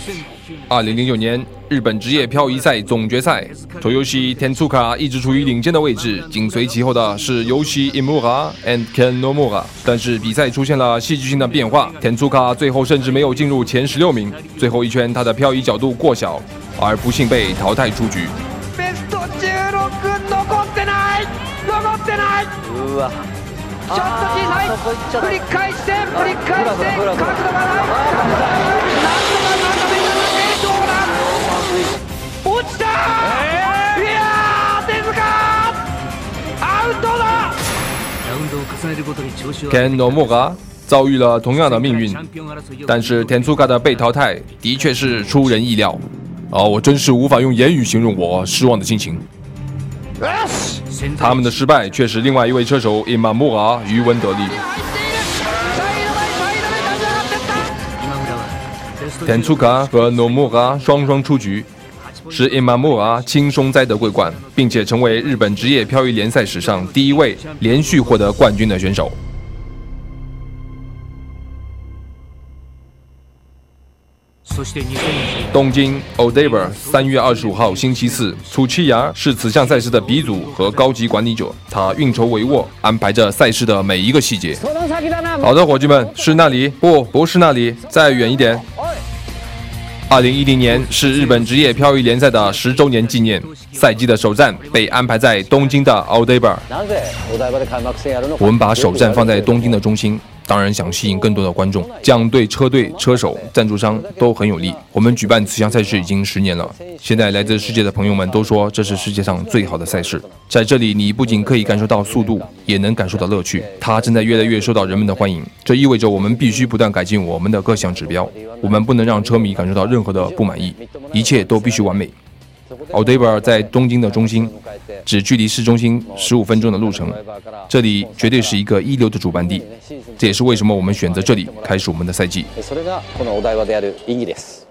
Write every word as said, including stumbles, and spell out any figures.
二零零九年日本职业漂移赛总决赛 ，Toyoshi Tezuka 一直处于领先的位置，紧随其后的是 Yoshi Imura and Ken Nomura。但是比赛出现了戏剧性的变化 ，Tezuka 最后甚至没有进入前十六名，最后一圈他的漂移角度过小，而不幸被淘汰出局。 ちょっと小さい振り返して振り返して角度がないなんとかまとめただけどうだ落ちたいやー手塚アウトだ Ken Nomura 遭遇了同样的命运，但是 Tezuka 的被淘汰的确是出人意料啊！我真是无法用言语形容我失望的心情。他们的失败却使另外一位车手 Imamura 渔翁得利。Tezuka 和 Nomura 双双出局，使 Imamura 轻松摘得桂冠，并且成为日本职业漂移联赛史上第一位连续获得冠军的选手。东京 Odaiba 三月二十五号星期四，楚七牙是此项赛事的鼻祖和高级管理者，他运筹帷幄，安排着赛事的每一个细节。好的，伙计们，是那里？不，不是那里，再远一点。二零一零年是日本职业漂移联赛的十周年纪念，赛季的首战被安排在东京的 Odaiba。我们把首战放在东京的中心。当然想吸引更多的观众，这样对车队、车手、赞助商都很有利。我们举办此项赛事已经十年了，现在来自世界的朋友们都说这是世界上最好的赛事。在这里，你不仅可以感受到速度，也能感受到乐趣。它正在越来越受到人们的欢迎，这意味着我们必须不断改进我们的各项指标。我们不能让车迷感受到任何的不满意，一切都必须完美。Odaiba 在东京的中心，只距离市中心十五分钟的路程，这里绝对是一个一流的主办地，这也是为什么我们选择这里开始我们的赛季。 それがこのお台場である意義です。